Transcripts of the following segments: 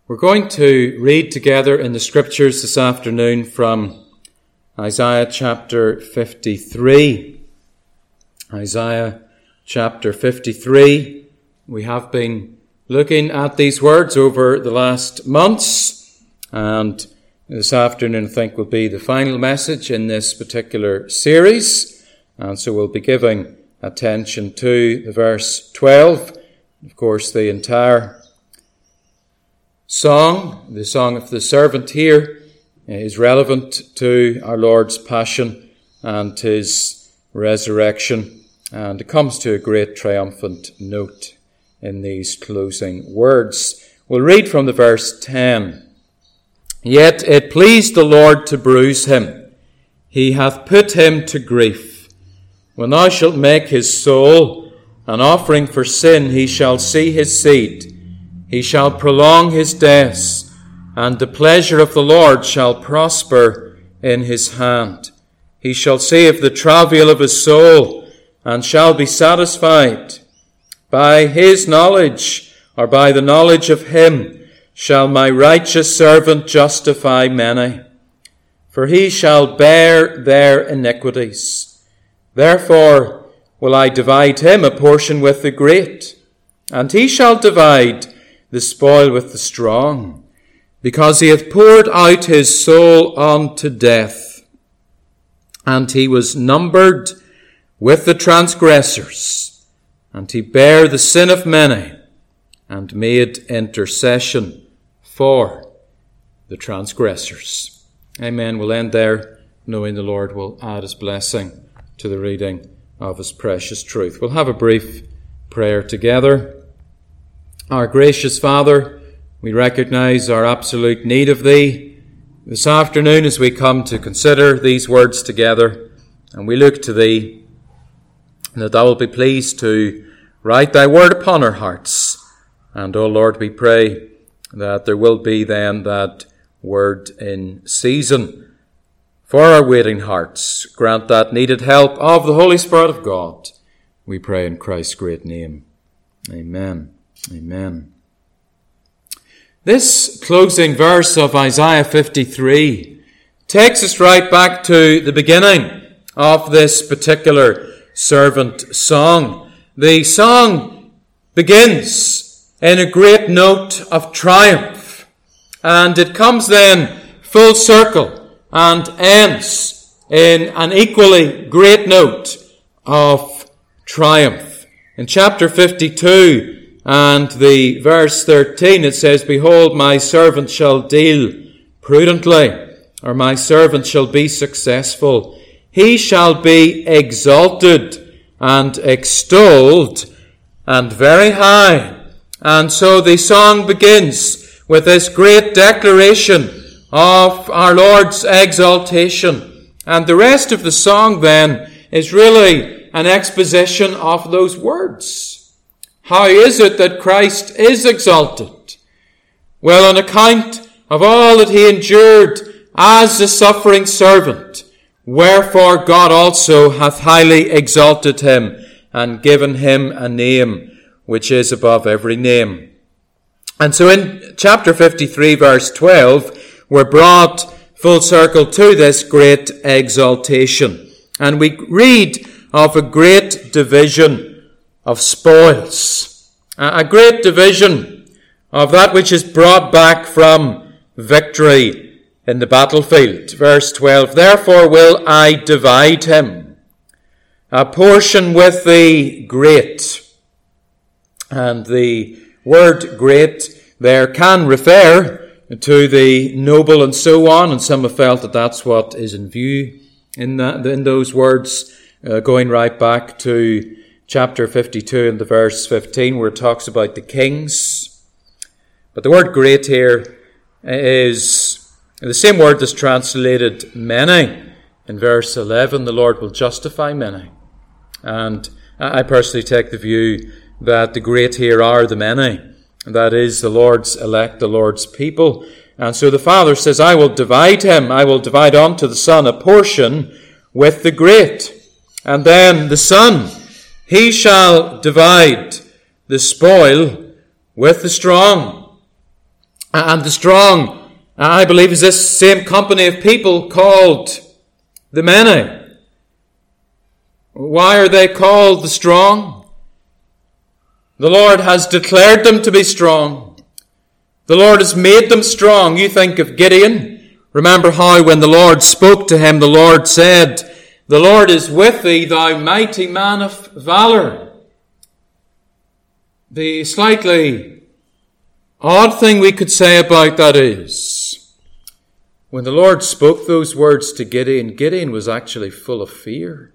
We're going to read together in the Scriptures this afternoon from Isaiah chapter 53. Isaiah chapter 53. We have been looking at these words over the last months, and this afternoon I think will be the final message in this particular series, and so we'll be giving attention to the verse 12. Of course, the entire song, the song of the servant here, is relevant to our Lord's passion and his resurrection, and it comes to a great triumphant note in these closing words. We'll read from the verse 10. Yet it pleased the Lord to bruise him. He hath put him to grief. When thou shalt make his soul an offering for sin, he shall see his seed. He shall prolong his days, and the pleasure of the Lord shall prosper in his hand. He shall see of the travail of his soul, and shall be satisfied. By his knowledge, or by the knowledge of him, shall my righteous servant justify many. For he shall bear their iniquities. Therefore will I divide him a portion with the great, and he shall divide the spoil with the strong, because he hath poured out his soul unto death, and he was numbered with the transgressors, and he bare the sin of many, and made intercession for the transgressors. Amen. We'll end there, knowing the Lord will add his blessing to the reading of his precious truth. We'll have a brief prayer together. Our gracious Father, we recognize our absolute need of Thee this afternoon as we come to consider these words together, and we look to Thee, and that Thou wilt be pleased to write Thy word upon our hearts. And, O Lord, we pray that there will be then that word in season for our waiting hearts. Grant that needed help of the Holy Spirit of God. We pray in Christ's great name. Amen. Amen. This closing verse of Isaiah 53 takes us right back to the beginning of this particular servant song. The song begins in a great note of triumph, and it comes then full circle and ends in an equally great note of triumph. In chapter 52, and the verse 13, it says, Behold, my servant shall deal prudently, or my servant shall be successful. He shall be exalted and extolled and very high. And so the song begins with this great declaration of our Lord's exaltation. And the rest of the song then is really an exposition of those words. How is it that Christ is exalted? Well, on account of all that he endured as a suffering servant, wherefore God also hath highly exalted him and given him a name which is above every name. And so in chapter 53, verse 12, we're brought full circle to this great exaltation. And we read of a great division of spoils, a great division of that which is brought back from victory in the battlefield. Verse 12, Therefore will I divide him a portion with the great. And the word great there can refer to the noble and so on, and some have felt that that's what is in view in those words, going right back to chapter 52 and the verse 15, where it talks about the kings. But the word great here is the same word that's translated many. In verse 11, the Lord will justify many. And I personally take the view that the great here are the many. That is the Lord's elect, the Lord's people. And so the Father says, I will divide him. I will divide unto the Son a portion with the great. And then the Son, he shall divide the spoil with the strong. And the strong, I believe, is this same company of people called the many. Why are they called the strong? The Lord has declared them to be strong. The Lord has made them strong. You think of Gideon. Remember how when the Lord spoke to him, the Lord said, "The Lord is with thee, thou mighty man of valor." The slightly odd thing we could say about that is, when the Lord spoke those words to Gideon, Gideon was actually full of fear.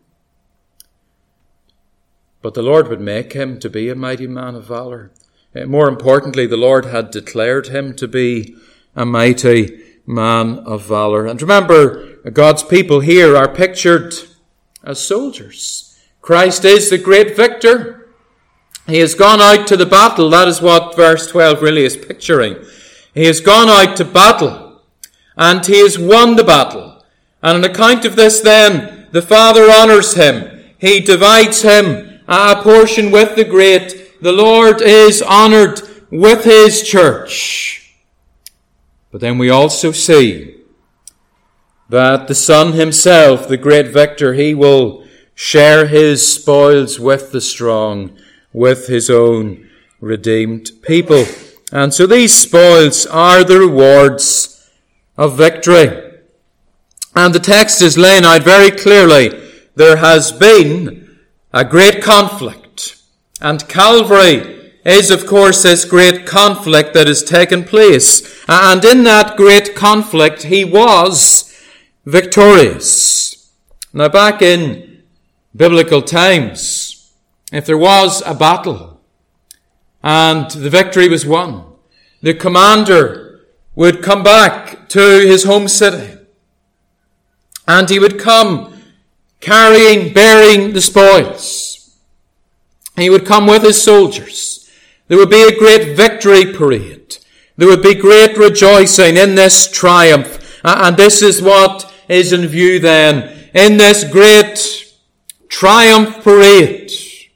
But the Lord would make him to be a mighty man of valor. More importantly, the Lord had declared him to be a mighty man of valor. And remember, God's people here are pictured as soldiers. Christ is the great victor. He has gone out to the battle. That is what verse 12 really is picturing. He has gone out to battle, and he has won the battle. And on account of this then, the Father honours him. He divides him a portion with the great. The Lord is honoured with his church. But then we also see that the Son himself, the great victor, he will share his spoils with the strong, with his own redeemed people. And so these spoils are the rewards of victory. And the text is laying out very clearly, there has been a great conflict. And Calvary is, of course, this great conflict that has taken place. And in that great conflict, he was victorious. Now, back in biblical times, if there was a battle and the victory was won, the commander would come back to his home city, and he would come bearing the spoils. He would come with his soldiers. There would be a great victory parade. There would be great rejoicing in this triumph. And this is what is in view then in this great triumph parade.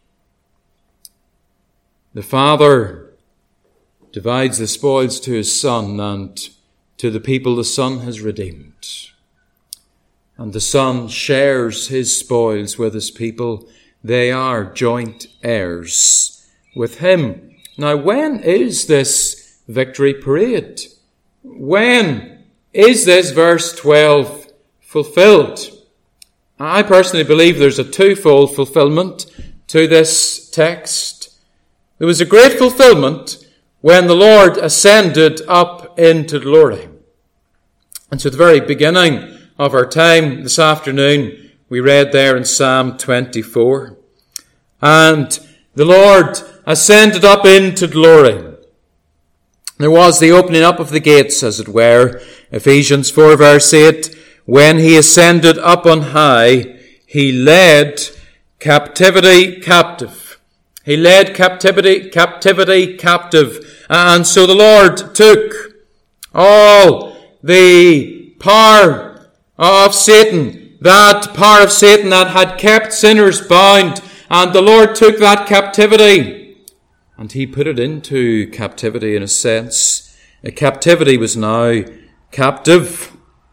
The Father divides the spoils to his Son, and to the people the Son has redeemed. And the Son shares his spoils with his people. They are joint heirs with him. Now, when is this victory parade? When is this verse 12 fulfilled? I personally believe there's a twofold fulfillment to this text. There was a great fulfillment when the Lord ascended up into glory. And so at the very beginning of our time this afternoon, we read there in Psalm 24, and the Lord ascended up into glory. There was the opening up of the gates, as it were. Ephesians 4 verse 8, when he ascended up on high, he led captivity captive. He led captivity captive. And so the Lord took all the power of Satan, that power of Satan that had kept sinners bound, and the Lord took that captivity and he put it into captivity in a sense. A captivity was now captive.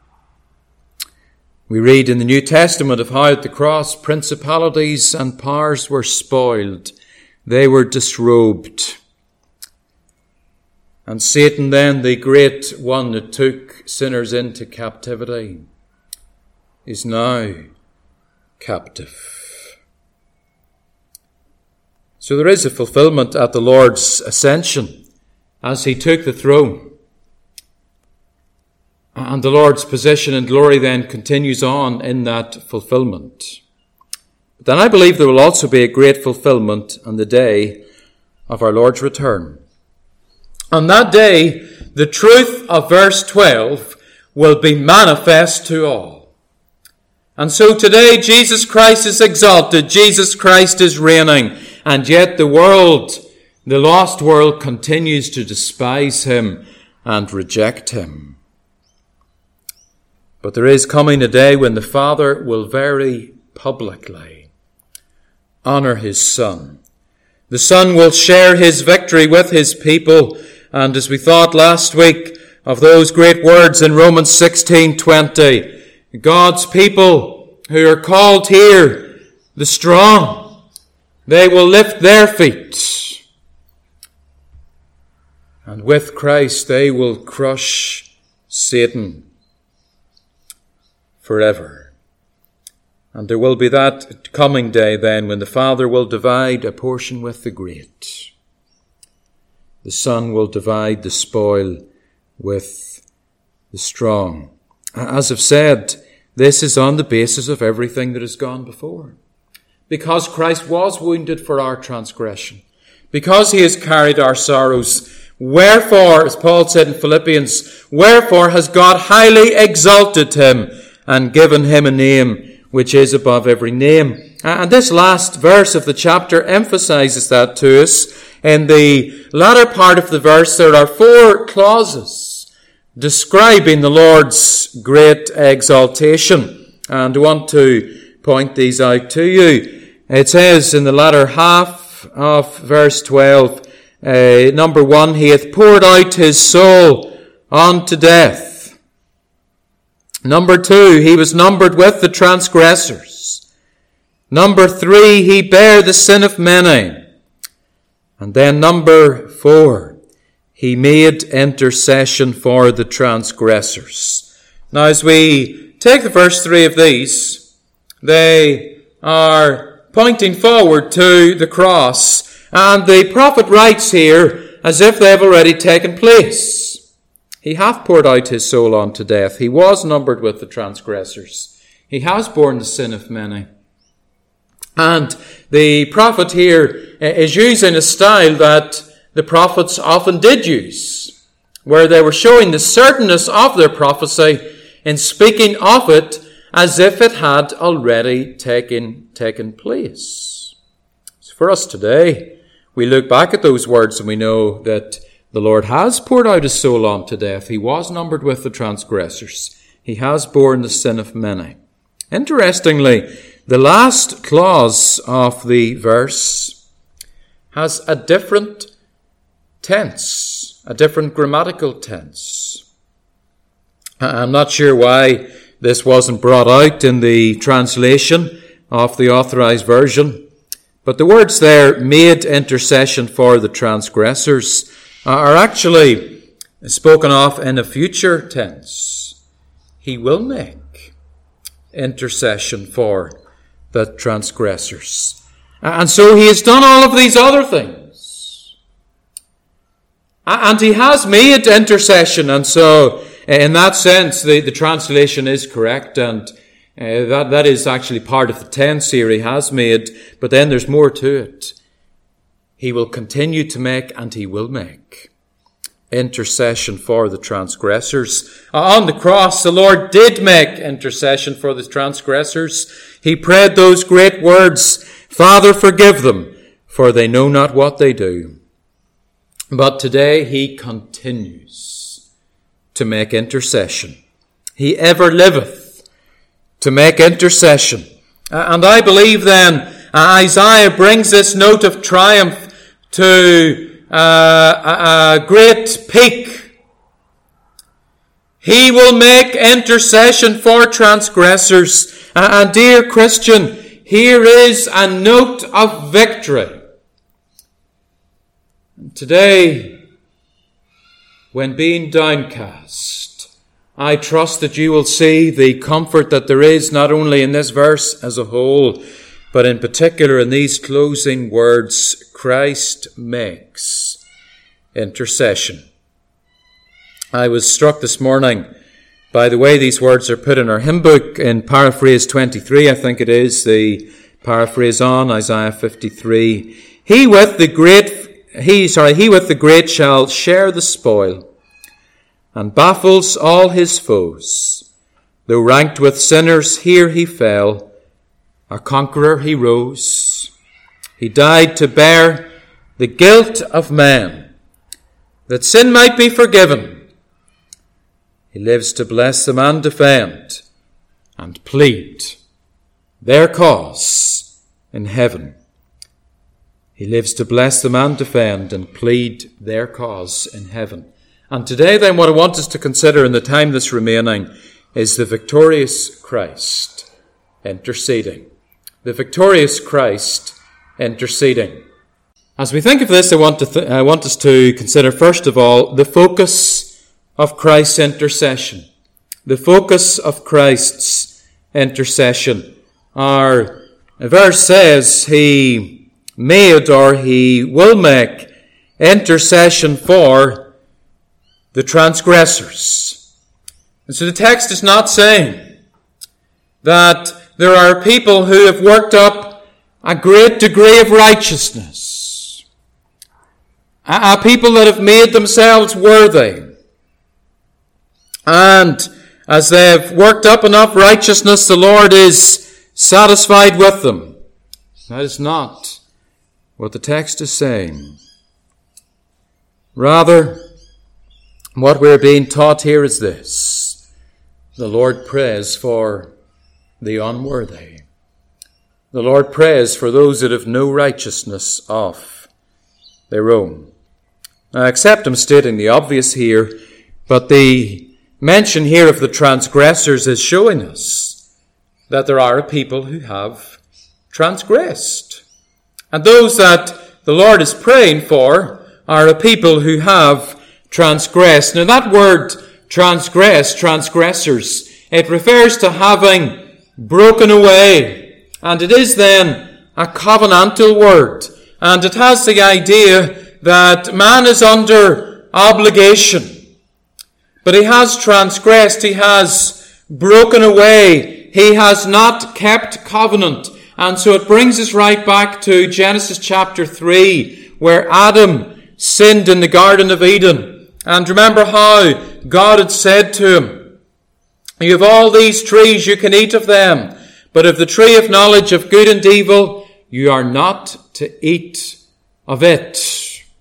We read in the New Testament of how at the cross principalities and powers were spoiled. They were disrobed. And Satan then, the great one that took sinners into captivity, is now captive. So there is a fulfillment at the Lord's ascension as he took the throne. And the Lord's position in glory then continues on in that fulfillment. But then I believe there will also be a great fulfillment on the day of our Lord's return. On that day, the truth of verse 12 will be manifest to all. And so today, Jesus Christ is exalted. Jesus Christ is reigning. And yet the world, the lost world, continues to despise him and reject him. But there is coming a day when the Father will very publicly honor his Son. The Son will share his victory with his people, and as we thought last week of those great words in Romans 16:20, God's people who are called here the strong, they will lift their feet, and with Christ they will crush Satan forever. And there will be that coming day then when the Father will divide a portion with the great. The Son will divide the spoil with the strong. As I've said, this is on the basis of everything that has gone before. Because Christ was wounded for our transgression. Because he has carried our sorrows. Wherefore, as Paul said in Philippians, wherefore has God highly exalted him and given him a name which is above every name. And this last verse of the chapter emphasizes that to us. In the latter part of the verse, there are 4 clauses describing the Lord's great exaltation. And I want to point these out to you. It says in the latter half of verse 12, number 1, he hath poured out his soul unto death. Number 2, he was numbered with the transgressors. Number 3, he bare the sin of many. And then number 4, he made intercession for the transgressors. Now as we take the first 3 of these, they are pointing forward to the cross. And the prophet writes here as if they have already taken place. He hath poured out his soul unto death. He was numbered with the transgressors. He has borne the sin of many. And the prophet here is using a style that the prophets often did use, where they were showing the certainness of their prophecy in speaking of it as if it had already taken place. So for us today, we look back at those words and we know that the Lord has poured out his soul unto death. He was numbered with the transgressors. He has borne the sin of many. Interestingly, the last clause of the verse has a different tense, a different grammatical tense. I'm not sure why this wasn't brought out in the translation of the Authorized Version, but the words there, made intercession for the transgressors, are actually spoken of in a future tense. He will make intercession for the transgressors. And so he has done all of these other things. And he has made intercession. And so in that sense, the translation is correct. And that is actually part of the tense here. He has made. But then there's more to it. He will continue to make, and he will make intercession for the transgressors. On the cross, the Lord did make intercession for the transgressors. He prayed those great words, Father, forgive them, for they know not what they do. But today he continues to make intercession. He ever liveth to make intercession. And I believe then Isaiah brings this note of triumph to a great peak. He will make intercession for transgressors. And dear Christian, here is a note of victory. Today, when being downcast, I trust that you will see the comfort that there is not only in this verse as a whole, but in particular in these closing words, Christ makes intercession. I was struck this morning by the way these words are put in our hymn book in paraphrase 23, I think it is, the paraphrase on Isaiah 53. He with the great shall share the spoil, and baffles all his foes. Though ranked with sinners, here he fell. A conqueror he rose. He died to bear the guilt of man, that sin might be forgiven. He lives to bless them and defend, and plead their cause in heaven. He lives to bless them and defend and plead their cause in heaven. And today then what I want us to consider in the time that's remaining is the victorious Christ interceding. The victorious Christ interceding. As we think of this, I want us to consider first of all the focus of Christ's intercession. The focus of Christ's intercession. Our verse says he made or he will make intercession for the transgressors. And so the text is not saying that there are people who have worked up a great degree of righteousness, a people that have made themselves worthy, and as they've worked up enough righteousness, the Lord is satisfied with them. That is not what the text is saying. Rather, what we're being taught here is this: the Lord prays for the unworthy. The Lord prays for those that have no righteousness of their own. Now, I accept I'm stating the obvious here, but the mention here of the transgressors is showing us that there are a people who have transgressed. And those that the Lord is praying for are a people who have transgressed. Now that word transgress, transgressors, it refers to having broken away. And it is then a covenantal word. And it has the idea that man is under obligation. But he has transgressed, he has broken away, he has not kept covenant. And so it brings us right back to Genesis chapter 3, where Adam sinned in the Garden of Eden. And remember how God had said to him, you have all these trees, you can eat of them, but of the tree of knowledge of good and evil, you are not to eat of it.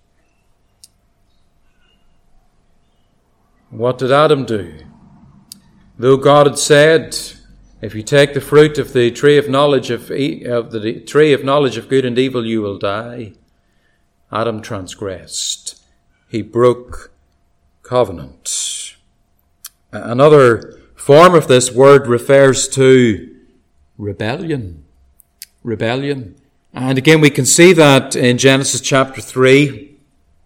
What did Adam do? Though God had said, if you take the fruit of the tree of knowledge of the tree of knowledge of good and evil, you will die, Adam transgressed. He broke covenant. Another form of this word refers to rebellion. Rebellion. And again, we can see that in Genesis chapter 3.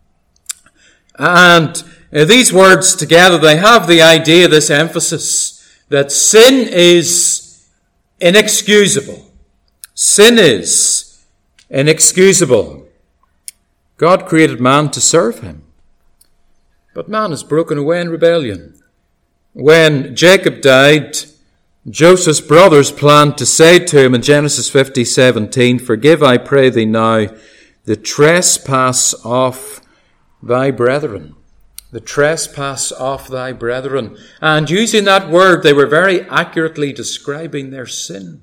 And these words together, they have the idea, this emphasis, that sin is inexcusable. Sin is inexcusable. God created man to serve him. But man has broken away in rebellion. When Jacob died, Joseph's brothers planned to say to him in Genesis 50:17, forgive, I pray thee now, the trespass of thy brethren. The trespass of thy brethren. And using that word, they were very accurately describing their sin.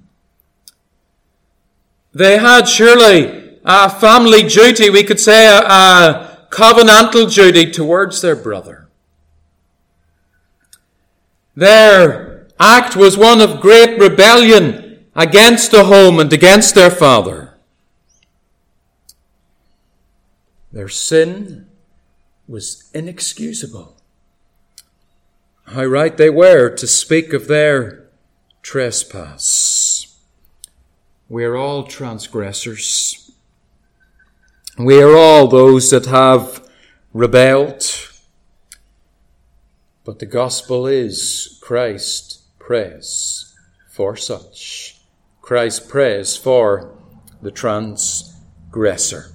They had surely a family duty, we could say a covenantal duty towards their brother. Their act was one of great rebellion against the home and against their father. Their sin was inexcusable. How right they were to speak of their trespass. We are all transgressors. We are all those that have rebelled. But the gospel is Christ prays for such. Christ prays for the transgressor.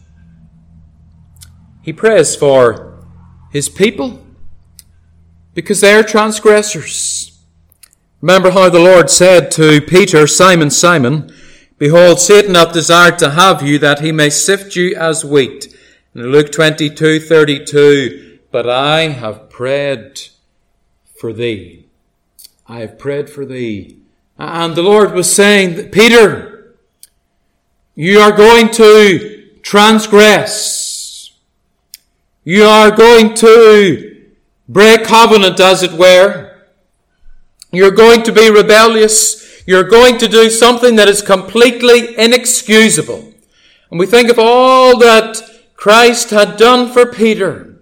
He prays for his people, because they are transgressors. Remember how the Lord said to Peter, Simon, Simon, behold, Satan hath desired to have you, that he may sift you as wheat. In Luke 22:32, but I have prayed for thee. I have prayed for thee. And the Lord was saying, Peter, you are going to transgress. You are going to break covenant, as it were. You're going to be rebellious. You're going to do something that is completely inexcusable. and we think of all that Christ had done for Peter,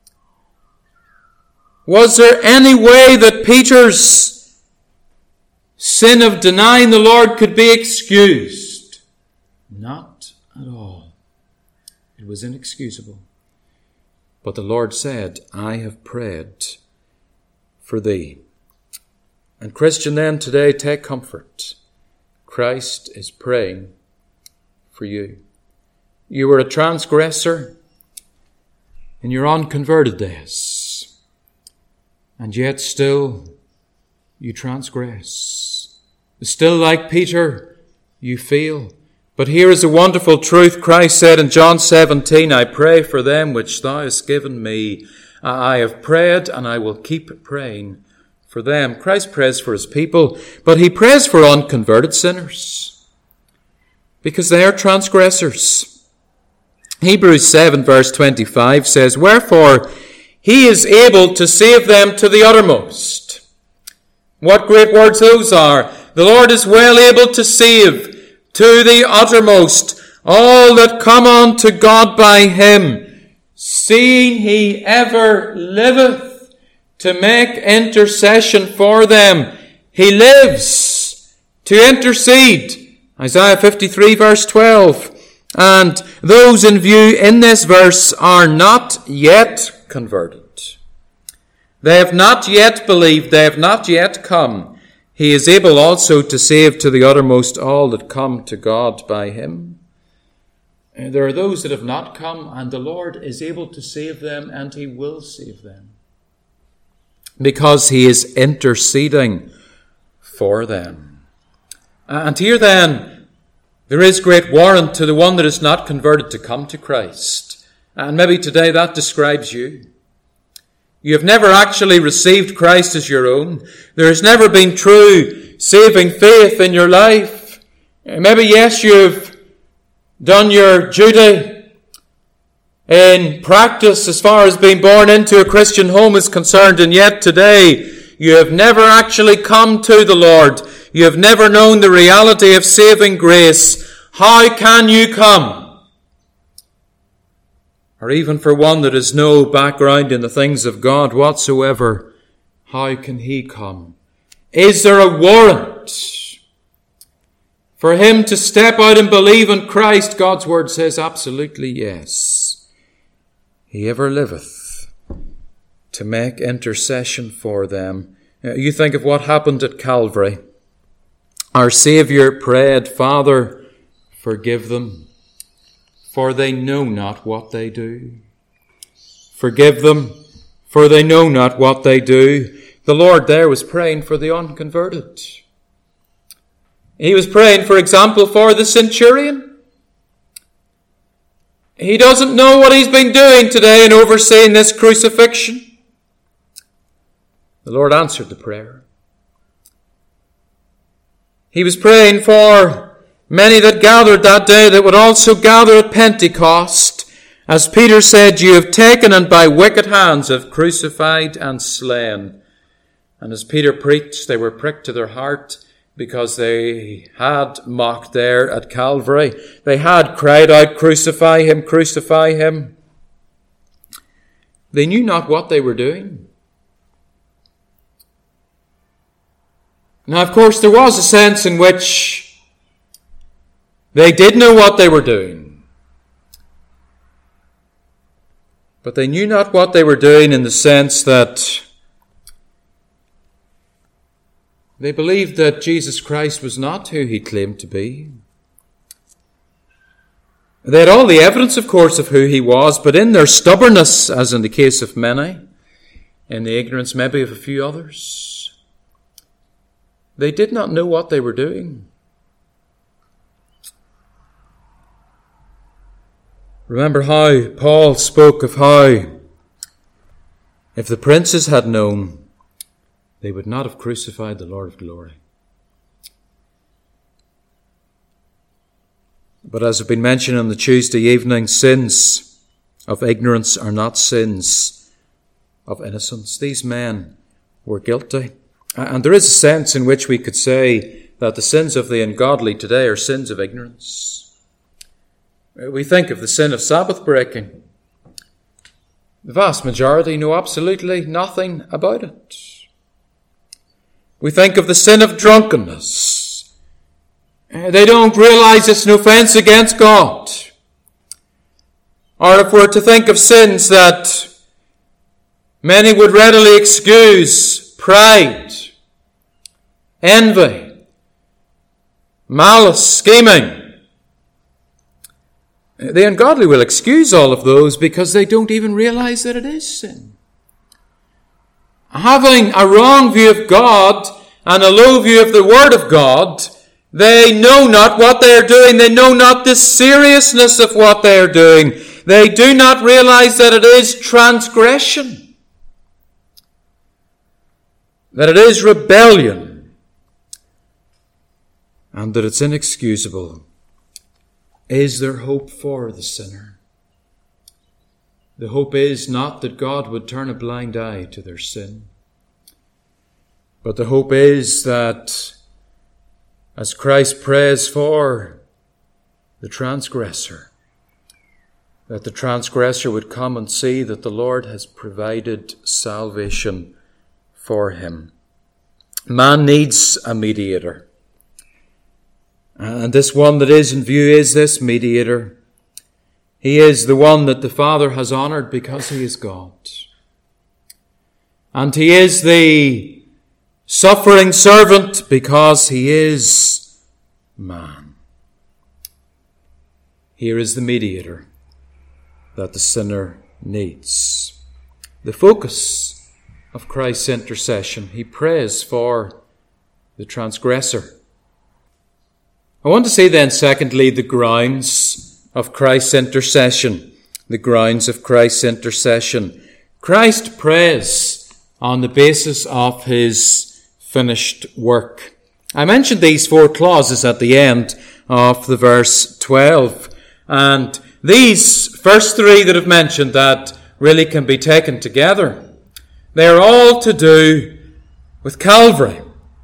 was there any way that Peter's sin of denying the Lord could be excused? Not at all. It was inexcusable. But the Lord said, I have prayed for thee. And Christian, then today, take comfort. Christ is praying for you. You were a transgressor in your unconverted days, and yet still you transgress. Still, like Peter, you fail. But here is a wonderful truth. Christ said in John 17, I pray for them which thou hast given me. I have prayed and I will keep praying for them. Christ prays for his people, but he prays for unconverted sinners because they are transgressors. Hebrews 7 verse 25 says, wherefore he is able to save them to the uttermost. What great words those are. The Lord is well able to save to the uttermost all that come unto God by him, seeing he ever liveth to make intercession for them. He lives to intercede. Isaiah 53 verse 12. And those in view in this verse are not yet converted. They have not yet believed. They have not yet come. He is able also to save to the uttermost all that come to God by him. And there are those that have not come, and the Lord is able to save them, and he will save them, because he is interceding for them. And here then, there is great warrant to the one that is not converted to come to Christ. And maybe today that describes you. You have never actually received Christ as your own. There has never been true saving faith in your life. Maybe, yes, you've done your duty in practice as far as being born into a Christian home is concerned, and yet today you have never actually come to the Lord. You have never known the reality of saving grace. How can you come? Or even for one that has no background in the things of God whatsoever, how can he come? Is there a warrant for him to step out and believe in Christ? God's word says absolutely yes. He ever liveth to make intercession for them. You think of what happened at Calvary. Our Saviour prayed, Father, forgive them, for they know not what they do. Forgive them, for they know not what they do. The Lord there was praying for the unconverted. He was praying, for example, for the centurion. He doesn't know what he's been doing today in overseeing this crucifixion. The Lord answered the prayer. He was praying for many that gathered that day that would also gather at Pentecost. As Peter said, you have taken and by wicked hands have crucified and slain. And as Peter preached, they were pricked to their heart because they had mocked there at Calvary. They had cried out, crucify him, crucify him. They knew not what they were doing. Now, of course, there was a sense in which they did know what they were doing. But they knew not what they were doing in the sense that they believed that Jesus Christ was not who he claimed to be. They had all the evidence, of course, of who he was, but in their stubbornness, as in the case of many, in the ignorance maybe of a few others, they did not know what they were doing. Remember how Paul spoke of how if the princes had known, they would not have crucified the Lord of glory. But as has been mentioned on the Tuesday evening, sins of ignorance are not sins of innocence. These men were guilty. And there is a sense in which we could say that the sins of the ungodly today are sins of ignorance. We think of the sin of Sabbath breaking. The vast majority know absolutely nothing about it. We think of the sin of drunkenness. They don't realize it's an offense against God. Or if we're to think of sins that many would readily excuse, pride, envy, malice, scheming, the ungodly will excuse all of those because they don't even realize that it is sin. Having a wrong view of God and a low view of the Word of God, they know not what they are doing. They know not the seriousness of what they are doing. They do not realize that it is transgression, that it is rebellion, and that it's inexcusable. Is there hope for the sinner? The hope is not that God would turn a blind eye to their sin, but the hope is that as Christ prays for the transgressor, that the transgressor would come and see that the Lord has provided salvation for him. Man needs a mediator. And this one that is in view is this mediator. He is the one that the Father has honored because he is God. And he is the suffering servant because he is man. Here is the mediator that the sinner needs. The focus of Christ's intercession. He prays for the transgressor. I want to say then, secondly, the grounds of Christ's intercession. The grounds of Christ's intercession. Christ prays on the basis of his finished work. I mentioned these 4 clauses at the end of the verse 12. And these first 3 that I've mentioned that really can be taken together. They are all to do with Calvary.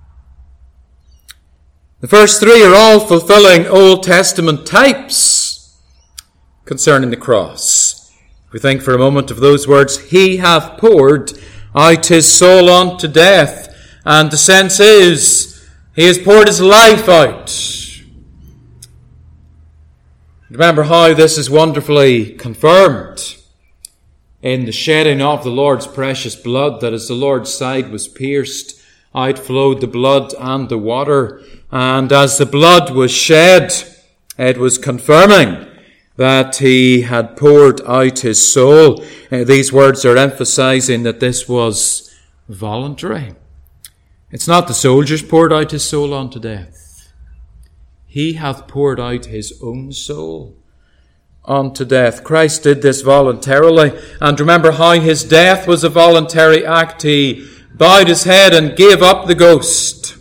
The first 3 are all fulfilling Old Testament types concerning the cross. If we think for a moment of those words, he hath poured out his soul unto death. And the sense is, he has poured his life out. Remember how this is wonderfully confirmed in the shedding of the Lord's precious blood, that as the Lord's side was pierced, out flowed the blood and the water. And as the blood was shed, it was confirming that he had poured out his soul. These words are emphasizing that this was voluntary. It's not the soldiers poured out his soul unto death. He hath poured out his own soul unto death. Christ did this voluntarily. And remember how his death was a voluntary act. He bowed his head and gave up the ghost.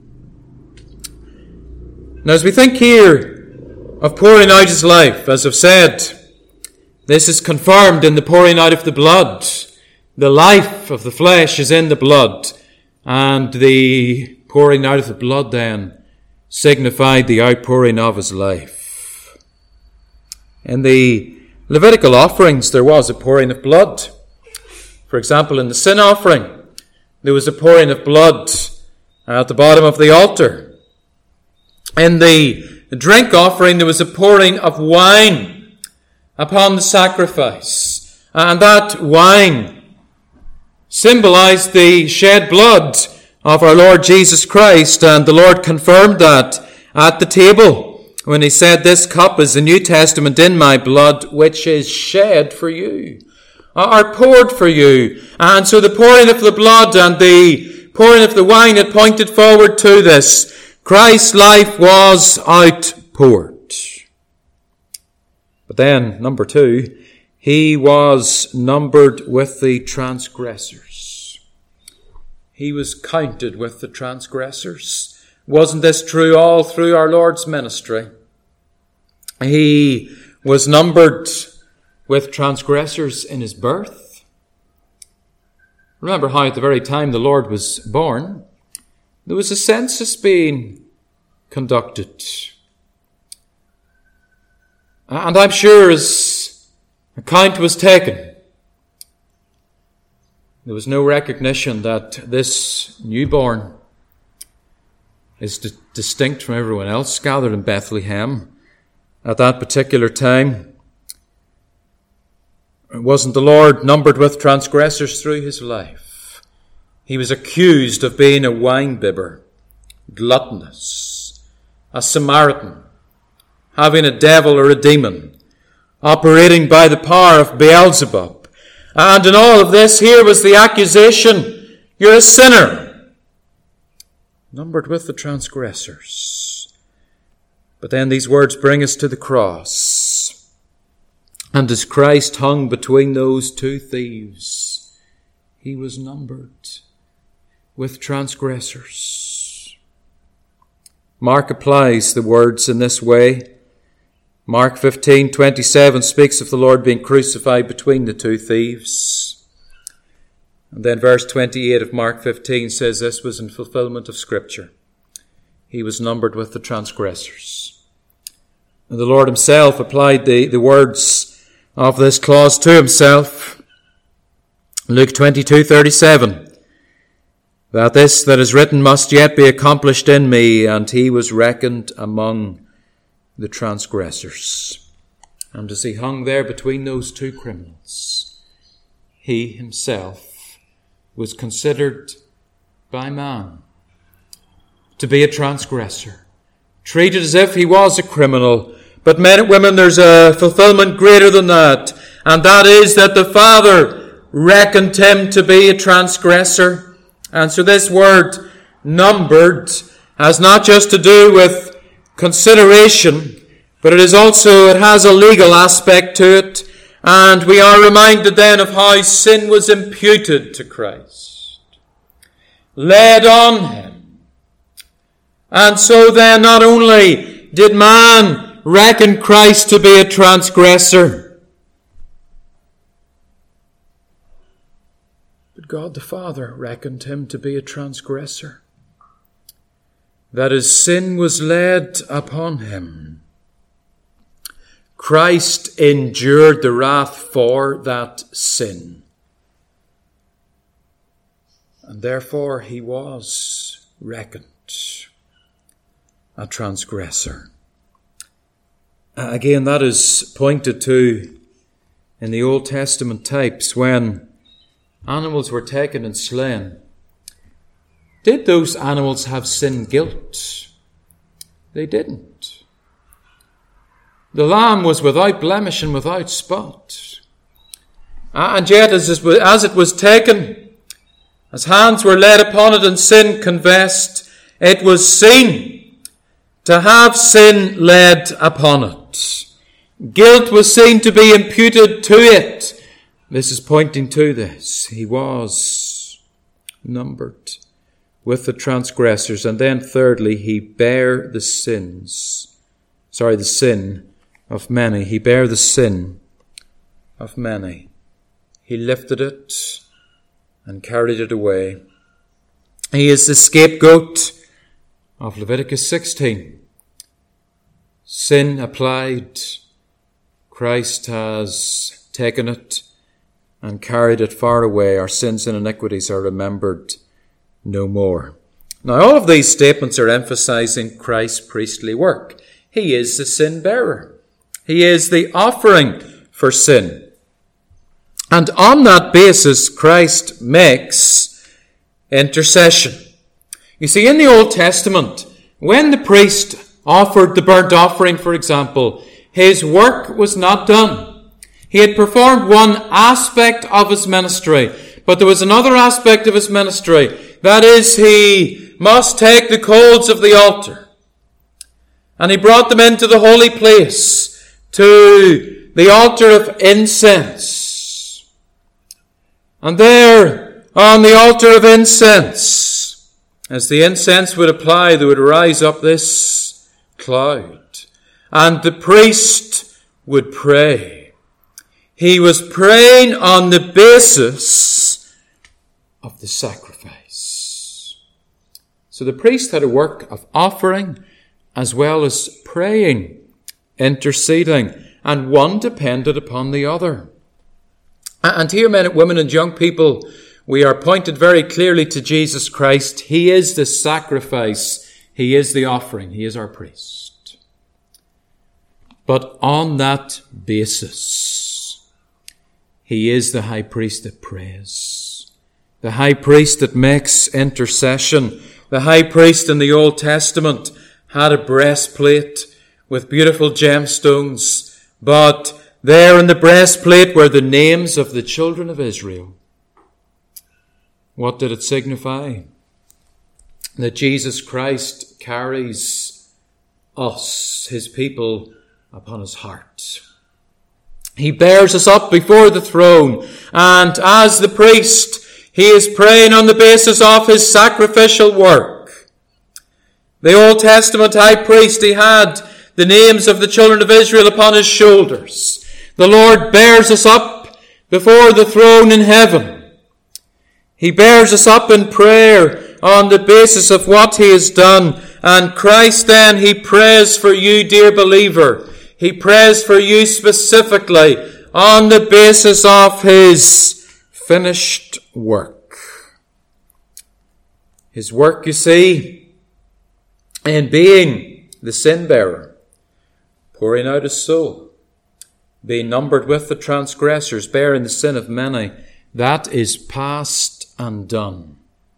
Now, as we think here of pouring out his life, as I've said, this is confirmed in the pouring out of the blood. The life of the flesh is in the blood, and the pouring out of the blood then signified the outpouring of his life. In the Levitical offerings, there was a pouring of blood. For example, in the sin offering, there was a pouring of blood at the bottom of the altar. In the drink offering, there was a pouring of wine upon the sacrifice. And that wine symbolized the shed blood of our Lord Jesus Christ. And the Lord confirmed that at the table when he said, "This cup is the New Testament in my blood, which is shed for you," or poured for you. And so the pouring of the blood and the pouring of the wine had pointed forward to this. Christ's life was outpoured. But then, number 2, he was numbered with the transgressors. He was counted with the transgressors. Wasn't this true all through our Lord's ministry? He was numbered with transgressors in his birth. Remember how at the very time the Lord was born, there was a census being conducted. And I'm sure as account was taken, there was no recognition that this newborn is distinct from everyone else gathered in Bethlehem at that particular time. Wasn't the Lord numbered with transgressors through his life? He was accused of being a wine-bibber, gluttonous, a Samaritan, having a devil or a demon, operating by the power of Beelzebub. And in all of this, here was the accusation, you're a sinner, numbered with the transgressors. But then these words bring us to the cross. And as Christ hung between those two thieves, he was numbered with transgressors. Mark applies the words in this way. Mark 15:27 speaks of the Lord being crucified between the two thieves. And then verse 28 of Mark 15 says this was in fulfillment of Scripture. He was numbered with the transgressors. And the Lord himself applied the words of this clause to himself. Luke 22:37. That this that is written must yet be accomplished in me, and he was reckoned among the transgressors. And as he hung there between those two criminals, he himself was considered by man to be a transgressor, treated as if he was a criminal. But men and women, there's a fulfillment greater than that, and that is that the Father reckoned him to be a transgressor. And so this word numbered has not just to do with consideration, but it has a legal aspect to it. And we are reminded then of how sin was imputed to Christ, laid on him. And so then not only did man reckon Christ to be a transgressor, but God the Father reckoned him to be a transgressor. That his sin was laid upon him. Christ endured the wrath for that sin. And therefore he was reckoned a transgressor. Again, that is pointed to in the Old Testament types when animals were taken and slain. Did those animals have sin guilt? They didn't. The lamb was without blemish and without spot. And yet, as it was taken, as hands were laid upon it and sin confessed, it was seen to have sin laid upon it. Guilt was seen to be imputed to it. This is pointing to this. He was numbered with the transgressors. And then thirdly, he bare the sin of many. He bare the sin of many. He lifted it and carried it away. He is the scapegoat of Leviticus 16. Sin applied. Christ has taken it and carried it far away. Our sins and iniquities are remembered no more. Now, all of these statements are emphasizing Christ's priestly work. He is the sin bearer. He is the offering for sin. And on that basis, Christ makes intercession. You see, in the Old Testament, when the priest offered the burnt offering, for example, his work was not done. He had performed one aspect of his ministry, but there was another aspect of his ministry. That is, he must take the coals of the altar. And he brought them into the holy place, to the altar of incense. And there, on the altar of incense, as the incense would apply, there would rise up this cloud. And the priest would pray. He was praying on the basis of the sacrifice. So the priest had a work of offering as well as praying, interceding. and one depended upon the other. And here, men, women and young people, we are pointed very clearly to Jesus Christ. He is the sacrifice. He is the offering. He is our priest. But on that basis, he is the high priest that prays, the high priest that makes intercession. The high priest in the Old Testament had a breastplate with beautiful gemstones, but there in the breastplate were the names of the children of Israel. What did it signify? That Jesus Christ carries us, his people, upon his heart. He bears us up before the throne, and as the priest, he is praying on the basis of his sacrificial work. The Old Testament high priest, he had the names of the children of Israel upon his shoulders. The Lord bears us up before the throne in heaven. He bears us up in prayer on the basis of what he has done. And Christ then, he prays for you, dear believer. He prays for you specifically on the basis of his finished work. His work, you see, in being the sin bearer, pouring out his soul, being numbered with the transgressors, bearing the sin of many, that is past and done.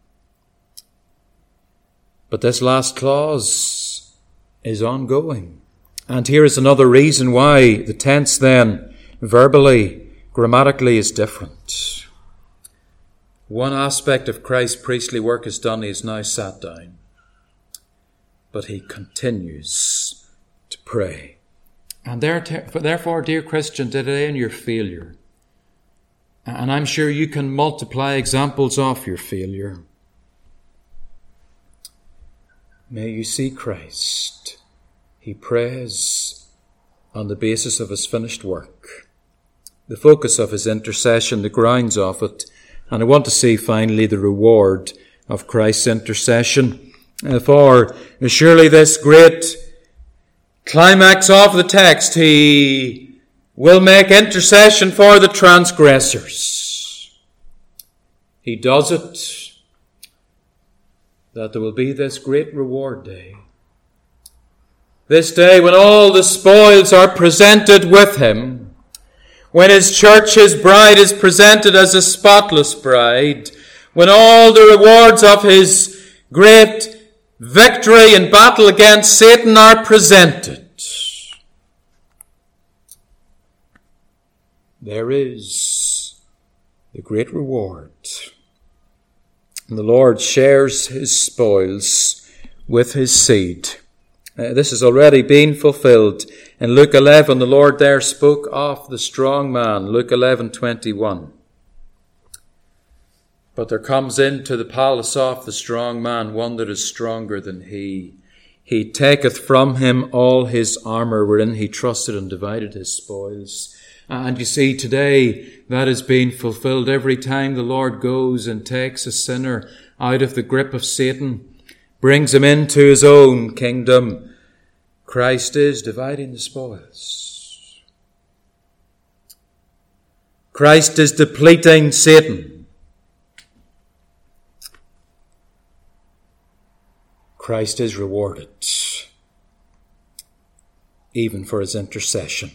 But this last clause is ongoing. And here is another reason why the tense then, verbally, grammatically, is different. One aspect of Christ's priestly work is done. He is now sat down. But he continues to pray. And therefore, dear Christian, today in your failure, and I'm sure you can multiply examples of your failure, may you see Christ. He prays on the basis of his finished work, the focus of his intercession, the grounds of it, and I want to see finally the reward of Christ's intercession. For surely this great climax of the text, he will make intercession for the transgressors. He does it that there will be this great reward day. This day when all the spoils are presented with him, when his church, his bride, is presented as a spotless bride, when all the rewards of his great victory in battle against Satan are presented, there is the great reward. And the Lord shares his spoils with his seed. This has already been fulfilled. In Luke 11, the Lord there spoke of the strong man, Luke 11:21. But there comes into the palace of the strong man one that is stronger than he. He taketh from him all his armour wherein he trusted and divided his spoils. And you see, today that is being fulfilled every time the Lord goes and takes a sinner out of the grip of Satan, brings him into his own kingdom. Christ is dividing the spoils. Christ is depleting Satan. Christ is rewarded, even for his intercession.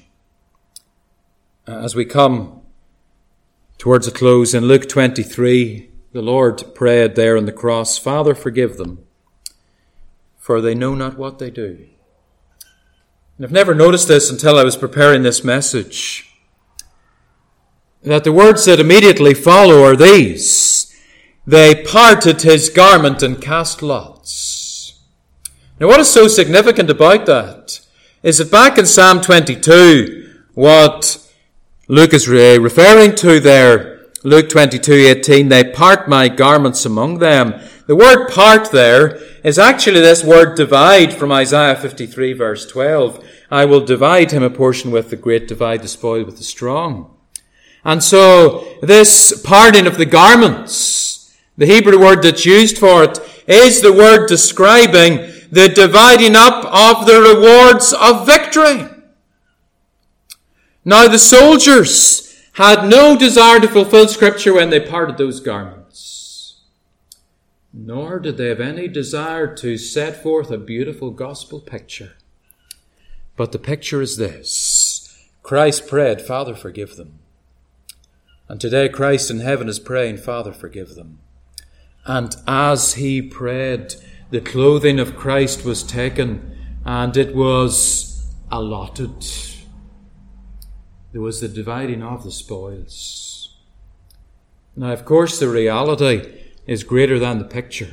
As we come towards a close, in Luke 23, the Lord prayed there on the cross, Father, forgive them, for they know not what they do. And I've never noticed this until I was preparing this message, that the words that immediately follow are these: they parted his garment and cast lots. Now, what is so significant about that is that back in Psalm 22, what Luke is referring to there, Luke 22:18, they part my garments among them. The word part there is actually this word divide from Isaiah 53 verse 12. I will divide him a portion with the great, divide the spoil with the strong. And so this parting of the garments, the Hebrew word that's used for it, is the word describing the dividing up of the rewards of victory. Now the soldiers had no desire to fulfill Scripture when they parted those garments, nor did they have any desire to set forth a beautiful gospel picture. But the picture is this: Christ prayed, Father, forgive them. And today Christ in heaven is praying, Father, forgive them. And as he prayed, the clothing of Christ was taken and it was allotted. There was the dividing of the spoils. Now, of course, the reality is greater than the picture.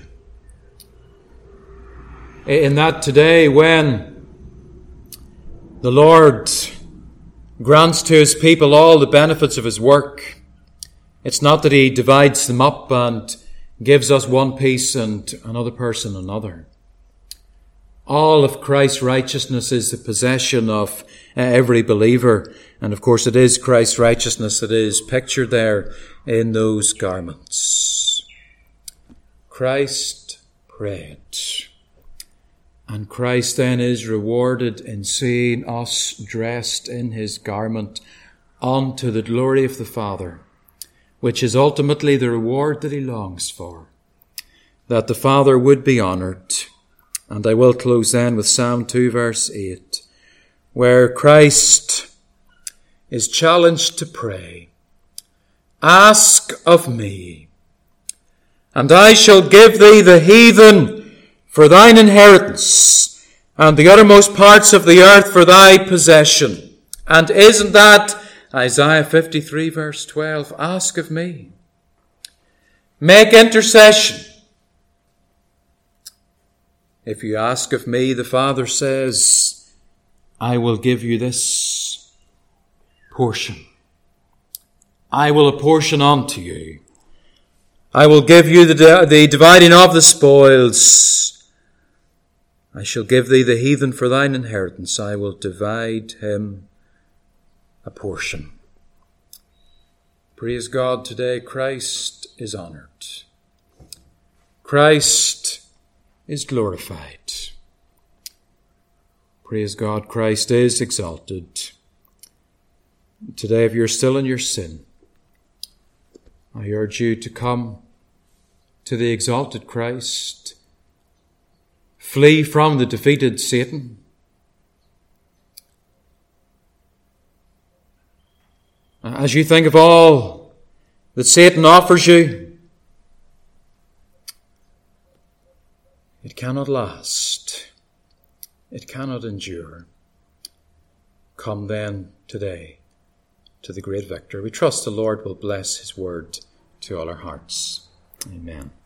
In that today, when the Lord grants to his people all the benefits of his work, it's not that he divides them up and gives us one piece and another person another. All of Christ's righteousness is the possession of every believer. And of course it is Christ's righteousness that is pictured there in those garments. Christ prayed. And Christ then is rewarded in seeing us dressed in his garment unto the glory of the Father, which is ultimately the reward that he longs for, that the Father would be honoured. And I will close then with Psalm 2 verse 8, where Christ is challenged to pray, Ask of me, and I shall give thee the heathen for thine inheritance, and the uttermost parts of the earth for thy possession. And isn't that Isaiah 53 verse 12? Ask of me. Make intercession. If you ask of me, the Father says, I will give you this portion. I will apportion unto you. I will give you the dividing of the spoils. I shall give thee the heathen for thine inheritance. I will divide him a portion. Praise God, today Christ is honoured. Christ is glorified. Praise God, Christ is exalted. Today, if you're still in your sin, I urge you to come to the exalted Christ. Flee from the defeated Satan. As you think of all that Satan offers you, it cannot last. It cannot endure. Come then today to the great victor. We trust the Lord will bless his word to all our hearts. Amen.